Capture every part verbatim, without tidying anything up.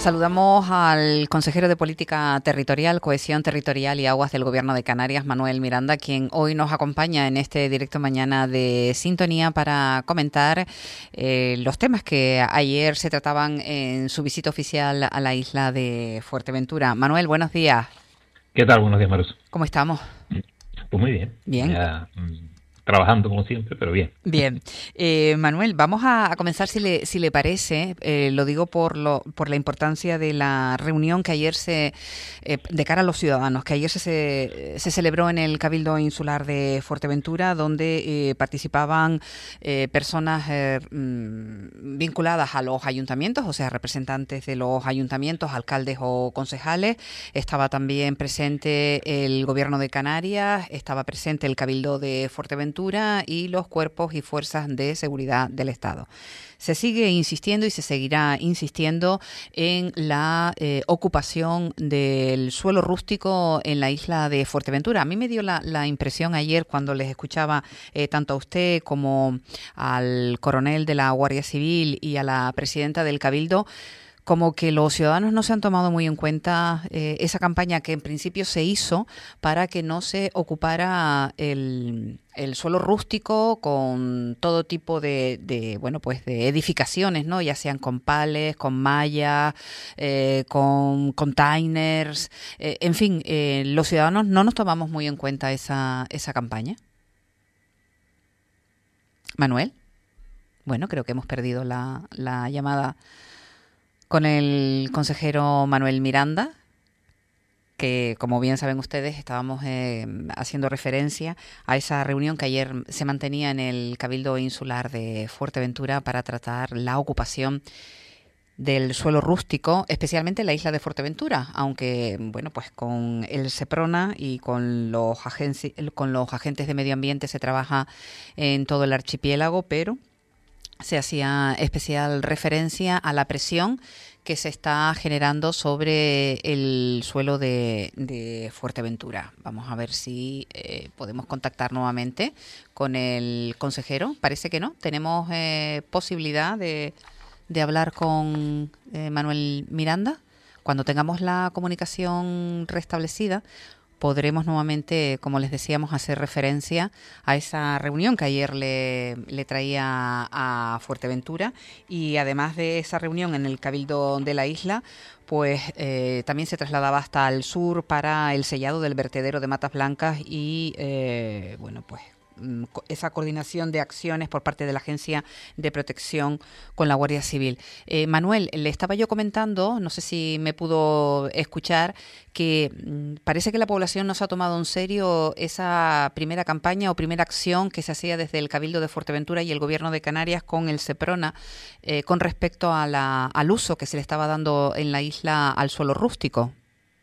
Saludamos al consejero de Política Territorial, Cohesión Territorial y Aguas del Gobierno de Canarias, Manuel Miranda, quien hoy nos acompaña en este directo mañana de Sintonía para comentar eh, los temas que ayer se trataban en su visita oficial a la isla de Fuerteventura. Manuel, buenos días. ¿Qué tal? Buenos días, Marus. ¿Cómo estamos? Pues muy bien. Bien. Ya, mm, trabajando como siempre, pero bien. Bien, eh, Manuel, vamos a, a comenzar si le, si le parece, eh, lo digo por, lo, por la importancia de la reunión que ayer se, eh, de cara a los ciudadanos, que ayer se, se, se celebró en el Cabildo Insular de Fuerteventura, donde eh, participaban eh, personas eh, mm, vinculadas a los ayuntamientos, o sea, representantes de los ayuntamientos, alcaldes o concejales. Estaba también presente el Gobierno de Canarias, estaba presente el Cabildo de Fuerteventura y los cuerpos y fuerzas de seguridad del Estado. Se sigue insistiendo y se seguirá insistiendo en la eh, ocupación del suelo rústico en la isla de Fuerteventura. A mí me dio la, la impresión ayer cuando les escuchaba eh, tanto a usted como al coronel de la Guardia Civil y a la presidenta del Cabildo, como que los ciudadanos no se han tomado muy en cuenta eh, esa campaña que en principio se hizo para que no se ocupara el, el suelo rústico con todo tipo de, de bueno pues de edificaciones, ¿no? Ya sean con pales, con malla, eh, con containers, eh, en fin, eh, los ciudadanos no nos tomamos muy en cuenta esa, esa campaña. Manuel, bueno, creo que hemos perdido la, la llamada con el consejero Manuel Miranda, que, como bien saben ustedes, estábamos eh, haciendo referencia a esa reunión que ayer se mantenía en el Cabildo Insular de Fuerteventura para tratar la ocupación del suelo rústico, especialmente en la isla de Fuerteventura, aunque, bueno, pues con el SEPRONA y con los, agenci- con los agentes de medio ambiente se trabaja en todo el archipiélago, pero se hacía especial referencia a la presión que se está generando sobre el suelo de, de Fuerteventura. Vamos a ver si eh, podemos contactar nuevamente con el consejero. Parece que no. Tenemos eh, posibilidad de, de hablar con eh, Manuel Miranda. Cuando tengamos la comunicación restablecida, podremos nuevamente, como les decíamos, hacer referencia a esa reunión que ayer le, le traía a Fuerteventura, y además de esa reunión en el Cabildo de la isla, pues eh, también se trasladaba hasta el sur para el sellado del vertedero de Matas Blancas y, eh, bueno, pues esa coordinación de acciones por parte de la Agencia de Protección con la Guardia Civil. Eh, Manuel, le estaba yo comentando, no sé si me pudo escuchar, que mmm, parece que la población no se ha tomado en serio esa primera campaña o primera acción que se hacía desde el Cabildo de Fuerteventura y el Gobierno de Canarias con el SEPRONA eh, con respecto a la, al uso que se le estaba dando en la isla al suelo rústico.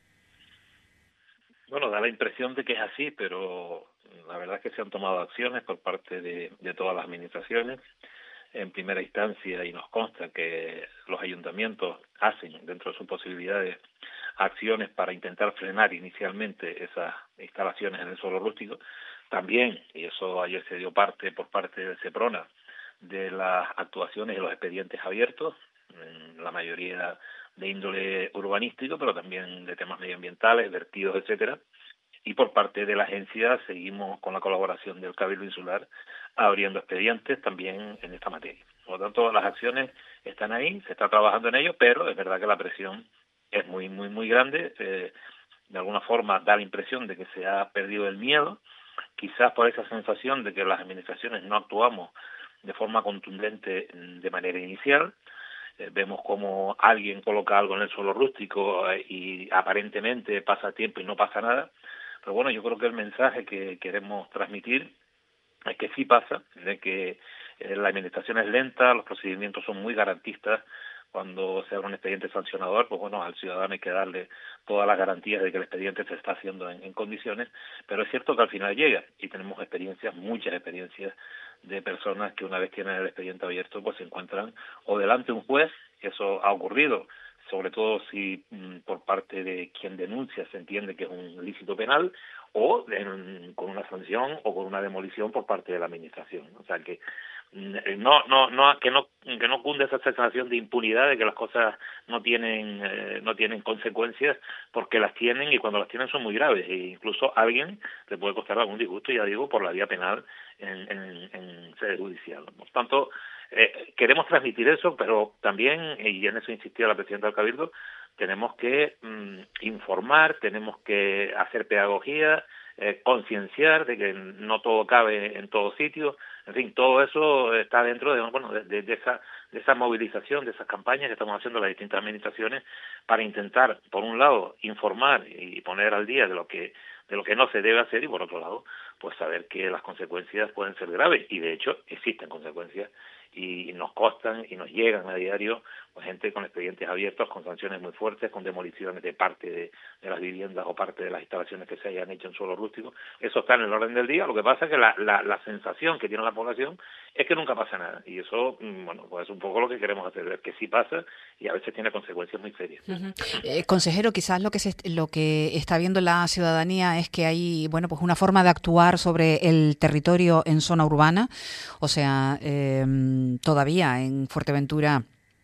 Bueno, da la impresión de que es así, pero la verdad es que se han tomado acciones por parte de, de todas las administraciones. En primera instancia, y nos consta que los ayuntamientos hacen, dentro de sus posibilidades, acciones para intentar frenar inicialmente esas instalaciones en el suelo rústico. También, y eso ayer se dio parte por parte del SEPRONA, de las actuaciones y los expedientes abiertos, la mayoría de índole urbanístico, pero también de temas medioambientales, vertidos, etcétera. Y por parte de la agencia seguimos con la colaboración del Cabildo Insular abriendo expedientes también en esta materia. Por lo tanto, las acciones están ahí, se está trabajando en ello, pero es verdad que la presión es muy, muy, muy grande. Eh, de alguna forma da la impresión de que se ha perdido el miedo, quizás por esa sensación de que las administraciones no actuamos de forma contundente de manera inicial. Eh, vemos como alguien coloca algo en el suelo rústico eh, y aparentemente pasa tiempo y no pasa nada. Pero bueno, yo creo que el mensaje que queremos transmitir es que sí pasa, de que eh, la administración es lenta, los procedimientos son muy garantistas. Cuando se abre un expediente sancionador, pues bueno, al ciudadano hay que darle todas las garantías de que el expediente se está haciendo en, en condiciones, pero es cierto que al final llega, y tenemos experiencias, muchas experiencias, de personas que una vez tienen el expediente abierto, pues se encuentran o delante de un juez, que eso ha ocurrido, sobre todo si mmm, por parte de quien denuncia se entiende que es un ilícito penal, o en, con una sanción o con una demolición por parte de la administración. O sea que no no no que no que no cunde esa sensación de impunidad, de que las cosas no tienen eh, no tienen consecuencias, porque las tienen, y cuando las tienen son muy graves, e incluso a alguien le puede costar algún disgusto, ya digo, por la vía penal en, en, en sede judicial. Por tanto, eh, queremos transmitir eso, pero también, y en eso insistía la presidenta del Cabildo, tenemos que mmm, informar, tenemos que hacer pedagogía, eh, concienciar de que no todo cabe en todo sitio. En fin, todo eso está dentro de, bueno, de, de esa de esa movilización, de esas campañas que estamos haciendo las distintas administraciones para intentar, por un lado, informar y poner al día de lo que de lo que no se debe hacer, y por otro lado, pues saber que las consecuencias pueden ser graves, y de hecho existen consecuencias, y nos costan y nos llegan a diario pues gente con expedientes abiertos, con sanciones muy fuertes, con demoliciones de parte de, de las viviendas o parte de las instalaciones que se hayan hecho en suelo rústico. Eso está en el orden del día. Lo que pasa es que la, la, la sensación que tiene la población es que nunca pasa nada, y eso, bueno, pues es un poco lo que queremos hacer, ver que sí pasa, y a veces tiene consecuencias muy serias. Uh-huh. Eh, consejero, quizás lo que se, lo que está viendo la ciudadanía es que hay, bueno, pues una forma de actuar sobre el territorio en zona urbana, o sea, eh, todavía en Fuerteventura.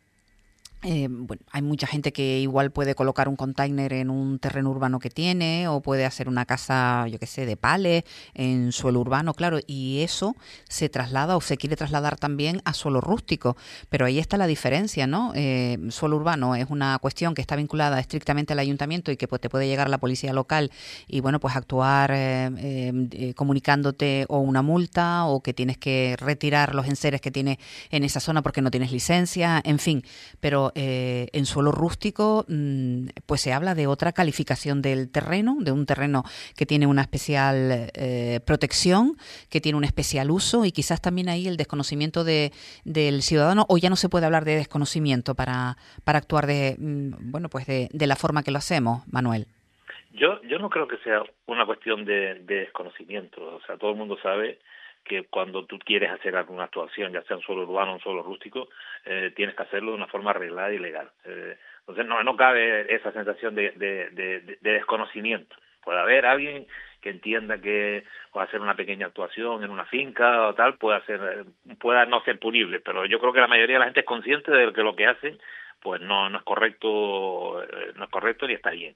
Eh, bueno, hay mucha gente que igual puede colocar un container en un terreno urbano que tiene, o puede hacer una casa, yo qué sé, de pales en suelo urbano, claro, y eso se traslada o se quiere trasladar también a suelo rústico, pero ahí está la diferencia, ¿no? Eh, suelo urbano es una cuestión que está vinculada estrictamente al ayuntamiento y que pues, te puede llegar la policía local y, bueno, pues actuar eh, eh, comunicándote o una multa, o que tienes que retirar los enseres que tienes en esa zona porque no tienes licencia, en fin, pero Eh, en suelo rústico pues se habla de otra calificación del terreno, de un terreno que tiene una especial eh, protección, que tiene un especial uso, y quizás también ahí el desconocimiento de, del ciudadano, o ya no se puede hablar de desconocimiento para, para actuar de, bueno, pues de, de la forma que lo hacemos, Manuel. Yo, yo no creo que sea una cuestión de, de desconocimiento. O sea, todo el mundo sabe que cuando tú quieres hacer alguna actuación, ya sea en suelo urbano o en suelo rústico, eh, tienes que hacerlo de una forma arreglada y legal. Eh, entonces no, no cabe esa sensación de, de, de, de desconocimiento. Puede haber alguien que entienda que puede hacer una pequeña actuación en una finca o tal, pueda ser, pueda no ser punible, pero yo creo que la mayoría de la gente es consciente de que lo que hacen pues no, no es correcto, no es correcto ni está bien.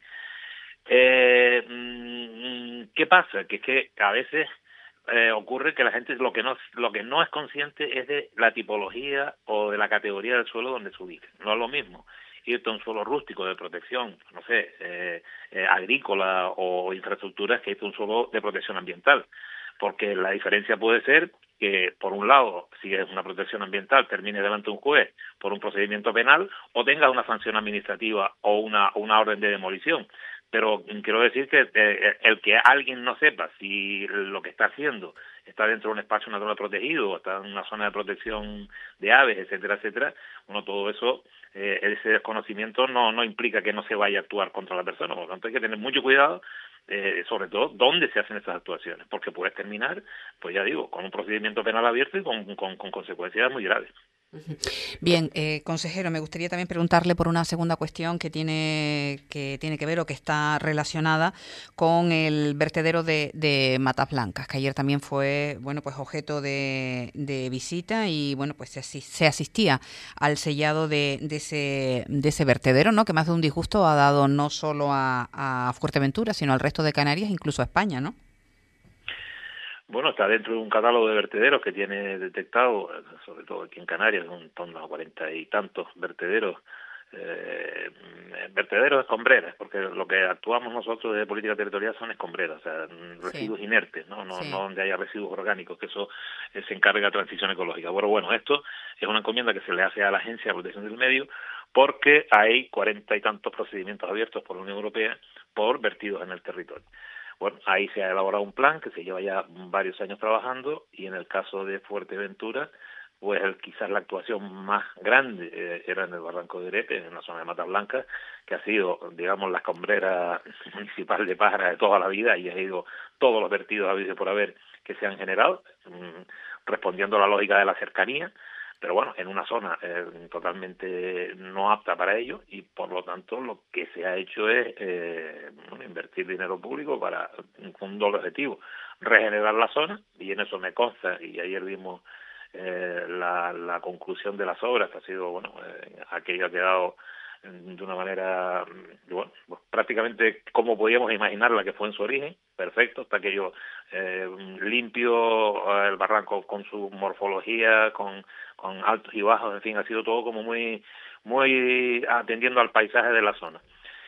Eh, ¿Qué pasa? Que es que a veces Eh, ocurre que la gente lo que no lo que no es consciente es de la tipología o de la categoría del suelo donde se ubica. No es lo mismo irte a un suelo rústico de protección, no sé, eh, eh, agrícola o infraestructuras, que irte a un suelo de protección ambiental, porque la diferencia puede ser que, por un lado, si es una protección ambiental, termine delante de un juez por un procedimiento penal, o tenga una sanción administrativa o una, una orden de demolición. Pero quiero decir que eh, el que alguien no sepa si lo que está haciendo está dentro de un espacio natural protegido, o está en una zona de protección de aves, etcétera, etcétera, bueno, todo eso, eh, ese desconocimiento no, no implica que no se vaya a actuar contra la persona. Por lo tanto, hay que tener mucho cuidado, eh, sobre todo dónde se hacen esas actuaciones, porque puedes terminar, pues ya digo, con un procedimiento penal abierto y con, con, con consecuencias muy graves. Bien, eh, consejero, me gustaría también preguntarle por una segunda cuestión que tiene que tiene que ver o que está relacionada con el vertedero de, de Matas Blancas, que ayer también fue, bueno, pues objeto de, de visita, y bueno, pues se, se asistía al sellado de, de ese de ese vertedero, ¿no? Que más de un disgusto ha dado no solo a, a Fuerteventura, sino al resto de Canarias, incluso a España, ¿no? Bueno, está dentro de un catálogo de vertederos que tiene detectado, sobre todo aquí en Canarias, un torno a cuarenta y tantos vertederos, eh, vertederos escombreras, porque lo que actuamos nosotros de política territorial son escombreras, o sea, residuos sí. inertes, no no, sí. no donde haya residuos orgánicos, que eso eh, se encarga de transición ecológica. Bueno, bueno, esto es una encomienda que se le hace a la Agencia de Protección del Medio, porque hay cuarenta y tantos procedimientos abiertos por la Unión Europea por vertidos en el territorio. Bueno, ahí se ha elaborado un plan que se lleva ya varios años trabajando, y en el caso de Fuerteventura, pues el, quizás la actuación más grande eh, era en el Barranco de Erepe, en la zona de Matas Blancas, que ha sido, digamos, la escombrera municipal de Pájara de toda la vida, y ha ido todos los vertidos habidos por haber que se han generado, mmm, respondiendo a la lógica de la cercanía, pero bueno, en una zona eh, totalmente no apta para ello, y por lo tanto lo que se ha hecho es eh, bueno, invertir dinero público para un doble objetivo: regenerar la zona, y en eso me consta, y ayer vimos eh, la, la conclusión de las obras, que ha sido, bueno, eh, aquello ha quedado de una manera, bueno, pues prácticamente como podíamos imaginarla que fue en su origen, perfecto, está aquello eh, limpio, el barranco con su morfología, con, con altos y bajos, en fin, ha sido todo como muy, muy atendiendo al paisaje de la zona.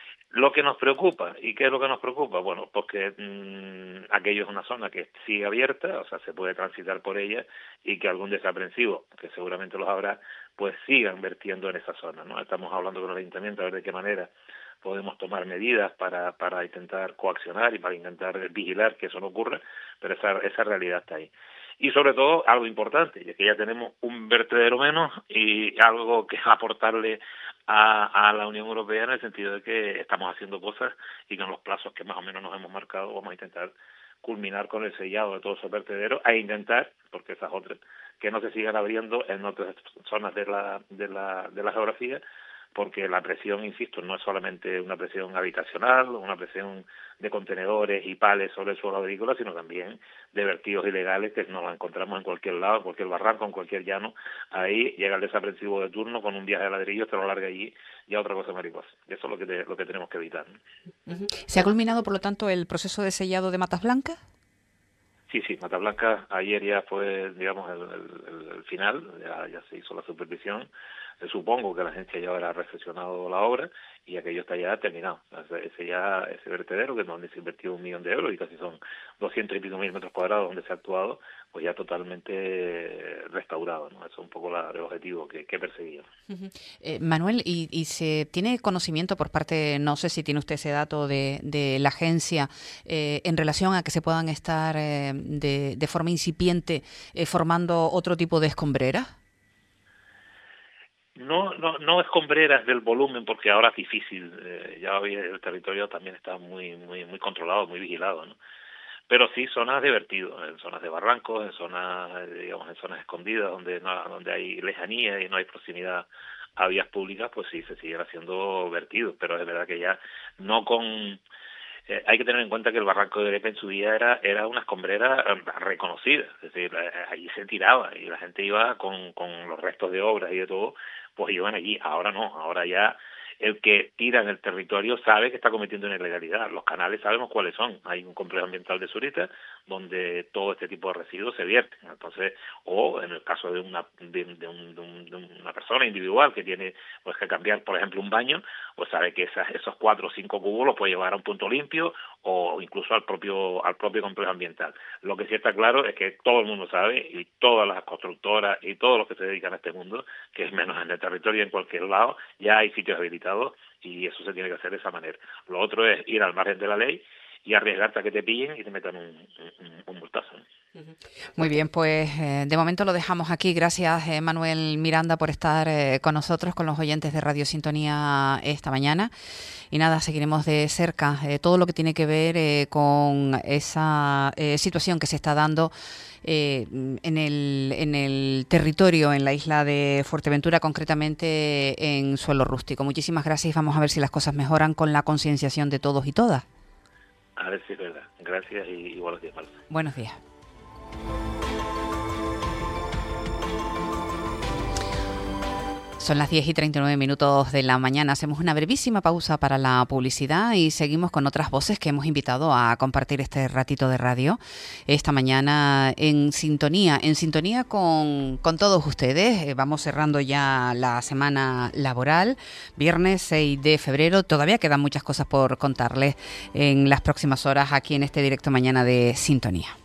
Lo que nos preocupa, ¿y qué es lo que nos preocupa? Bueno, porque mmm, aquello es una zona que sigue abierta, o sea, se puede transitar por ella, y que algún desaprensivo, que seguramente los habrá, pues sigan vertiendo en esa zona, ¿no? Estamos hablando con el ayuntamiento a ver de qué manera podemos tomar medidas para, para intentar coaccionar y para intentar vigilar que eso no ocurra, pero esa, esa realidad está ahí. Y sobre todo, algo importante, ya que ya tenemos un vertedero menos y algo que aportarle a, a la Unión Europea en el sentido de que estamos haciendo cosas y que en los plazos que más o menos nos hemos marcado vamos a intentar culminar con el sellado de todos esos vertederos e intentar, porque esas otras, que no se sigan abriendo en otras zonas de la, de la, de la geografía, porque la presión, insisto, no es solamente una presión habitacional, una presión de contenedores y pales sobre el suelo agrícola, sino también de vertidos ilegales que nos encontramos en cualquier lado, en cualquier barranco, en cualquier llano. Ahí llega el desaprensivo de turno con un viaje de ladrillo, te lo larga allí, ya otra cosa mariposa. Eso es lo que, te, lo que tenemos que evitar, ¿no? Uh-huh. ¿Se ha culminado, por lo tanto, el proceso de sellado de Matas Blancas? Sí, sí, Matas Blancas ayer ya fue, digamos, el, el, el final, ya, ya se hizo la supervisión. Supongo que la agencia ya habrá recepcionado la obra y aquello está ya terminado. Ese ya ese vertedero, que es donde se invirtió un millón de euros y casi son doscientos y pico mil metros cuadrados donde se ha actuado, pues ya totalmente restaurado, ¿no? Eso es un poco la, el objetivo que, que perseguía. Uh-huh. Eh, Manuel, ¿y, ¿y se tiene conocimiento por parte, no sé si tiene usted ese dato de, de la agencia, eh, en relación a que se puedan estar eh, de, de forma incipiente eh, formando otro tipo de escombreras? No, no, no escombreras del volumen, porque ahora es difícil. Eh, ya hoy el territorio también está muy, muy, muy controlado, muy vigilado, ¿no? Pero sí zonas de vertido, en zonas de barrancos, en zonas, digamos, en zonas escondidas donde no, donde hay lejanía y no hay proximidad a vías públicas, pues sí se siguen haciendo vertidos. Pero es verdad que ya no con Eh, hay que tener en cuenta que el barranco de Lepe en su día era era una escombrera reconocida, es decir, allí se tiraba y la gente iba con, con los restos de obras y de todo, pues iban allí. Ahora no, ahora ya el que tira en el territorio sabe que está cometiendo una ilegalidad. Los canales sabemos cuáles son. Hay un complejo ambiental de Zurita donde todo este tipo de residuos se vierten. Entonces, o en el caso de una de, de, un, de, un, de una persona individual que tiene pues que cambiar, por ejemplo, un baño, pues sabe que esas, esos cuatro o cinco cubos los puede llevar a un punto limpio o incluso al propio al propio complejo ambiental. Lo que sí está claro es que todo el mundo sabe, y todas las constructoras y todos los que se dedican a este mundo, que es menos en el territorio, en cualquier lado, ya hay sitios habilitados y eso se tiene que hacer de esa manera. Lo otro es ir al margen de la ley y arriesgarte a que te pillen y te metan un, un, un multazo. Muy bien, pues eh, de momento lo dejamos aquí. Gracias, eh, Manuel Miranda, por estar eh, con nosotros, con los oyentes de Radio Sintonía esta mañana. Y nada, seguiremos de cerca eh, todo lo que tiene que ver eh, con esa eh, situación que se está dando eh, en el, en el territorio, en la isla de Fuerteventura, concretamente en suelo rústico. Muchísimas gracias y vamos a ver si las cosas mejoran con la concienciación de todos y todas. A ver si es verdad. Gracias y, y buenos días, Marta. Buenos días. Son las diez y treinta y nueve minutos de la mañana. Hacemos una brevísima pausa para la publicidad y seguimos con otras voces que hemos invitado a compartir este ratito de radio esta mañana en sintonía, en sintonía con, con todos ustedes. Vamos cerrando ya la semana laboral, viernes seis de febrero. Todavía quedan muchas cosas por contarles en las próximas horas aquí en este directo mañana de Sintonía.